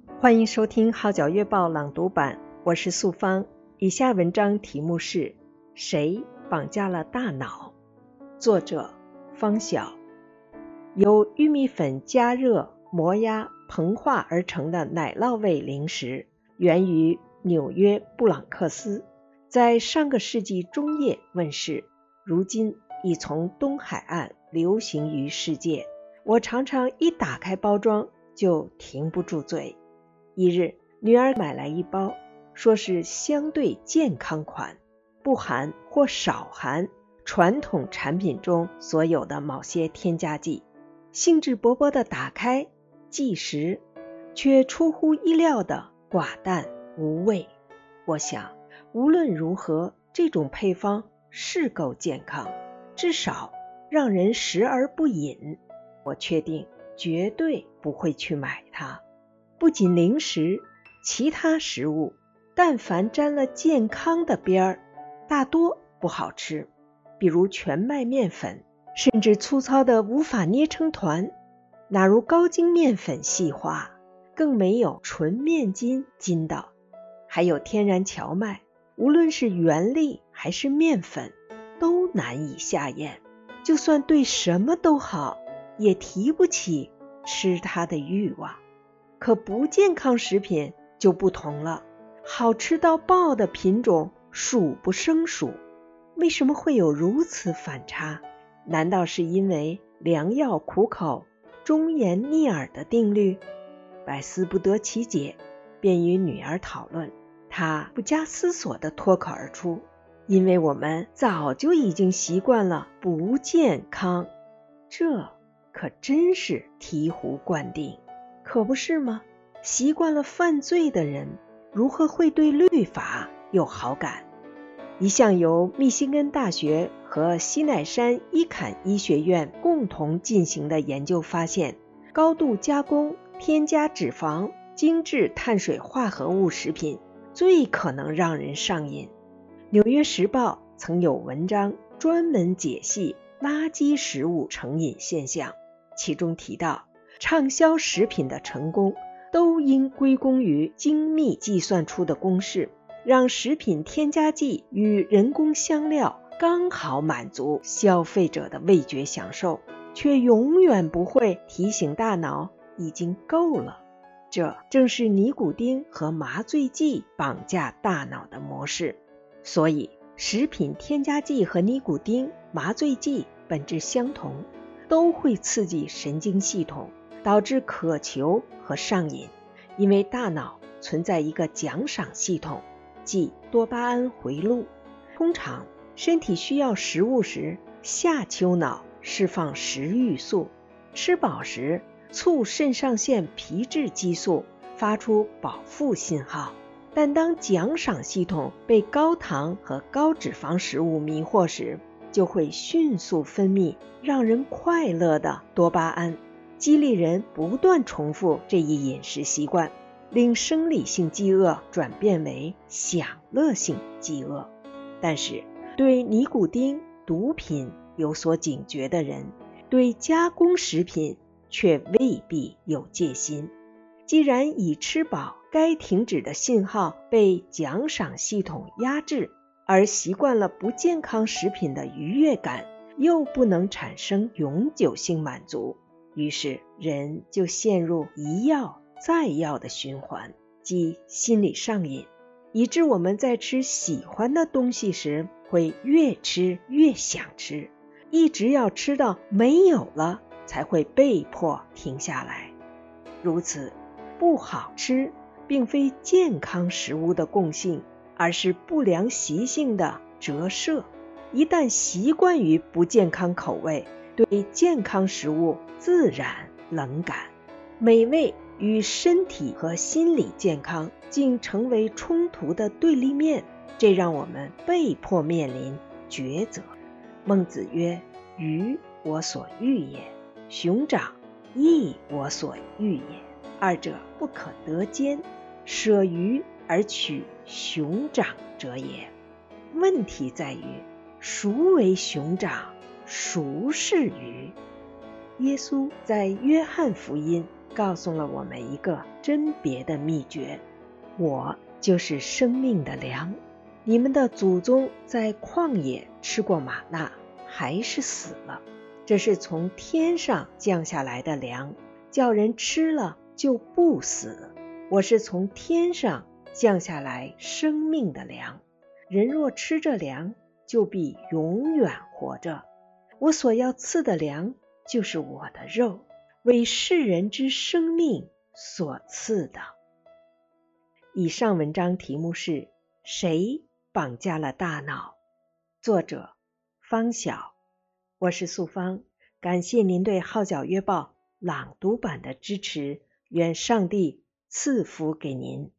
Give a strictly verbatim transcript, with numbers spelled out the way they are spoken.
欢迎收听号角月报朗读版，我是素芳。以下文章题目是谁绑架了大脑？作者方晓。由玉米粉加热、磨压、膨化而成的奶酪味零食，源于纽约布朗克斯，在上个世纪中叶问世，如今已从东海岸流行于世界。我常常一打开包装就停不住嘴。一日，女儿买来一包，说是相对健康款，不含或少含传统产品中所有的某些添加剂。兴致勃勃地打开，即食，却出乎意料的寡淡无味。我想，无论如何，这种配方是够健康，至少让人食而不饮。我确定绝对不会去买它。不仅零食，其他食物但凡沾了健康的边儿，大多不好吃，比如全麦面粉，甚至粗糙的无法捏成团，哪如高筋面粉细滑，更没有纯面筋筋道。还有天然荞麦，无论是原粒还是面粉，都难以下咽，就算对什么都好，也提不起吃它的欲望。可不健康食品就不同了，好吃到爆的品种数不胜数。为什么会有如此反差？难道是因为良药苦口，忠言逆耳的定律？百思不得其解，便与女儿讨论。她不加思索地脱口而出：因为我们早就已经习惯了不健康。这可真是醍醐灌顶，可不是吗？习惯了犯罪的人，如何会对律法有好感？一项由密西根大学和西乃山伊坎医学院共同进行的研究发现，高度加工、添加脂肪、精致碳水化合物食品最可能让人上瘾。纽约时报曾有文章专门解析垃圾食物成瘾现象，其中提到，畅销食品的成功都应归功于精密计算出的公式，让食品添加剂与人工香料刚好满足消费者的味觉享受，却永远不会提醒大脑已经够了。这正是尼古丁和麻醉剂绑架大脑的模式。所以，食品添加剂和尼古丁、麻醉剂本质相同，都会刺激神经系统，导致渴求和上瘾。因为大脑存在一个奖赏系统，即多巴胺回路。通常身体需要食物时，下丘脑释放食欲素，吃饱时促肾上腺皮质激素发出饱腹信号。但当奖赏系统被高糖和高脂肪食物迷惑时，就会迅速分泌让人快乐的多巴胺，激励人不断重复这一饮食习惯，令生理性饥饿转变为享乐性饥饿。但是，对尼古丁、毒品有所警觉的人，对加工食品却未必有戒心。既然已吃饱，该停止的信号被奖赏系统压制，而习惯了不健康食品的愉悦感，又不能产生永久性满足，于是人就陷入一要再要的循环，即心理上瘾，以致我们在吃喜欢的东西时，会越吃越想吃，一直要吃到没有了，才会被迫停下来。如此，不好吃并非健康食物的共性，而是不良习性的折射。一旦习惯于不健康口味，对健康食物自然冷感。美味与身体和心理健康竟成为冲突的对立面，这让我们被迫面临抉择。孟子曰：鱼我所欲也，熊掌亦我所欲也，二者不可得兼，舍鱼而取熊掌者也。问题在于，孰为熊掌，孰是鱼？耶稣在约翰福音告诉了我们一个甄别的秘诀：我就是生命的粮。你们的祖宗在旷野吃过玛纳，还是死了。这是从天上降下来的粮，叫人吃了就不死。我是从天上降下来生命的粮，人若吃这粮，就必永远活着。我所要赐的粮，就是我的肉，为世人之生命所赐的。以上文章题目是谁绑架了大脑？作者方晓。我是素芳，感谢您对号角月报朗读版的支持，愿上帝赐福给您。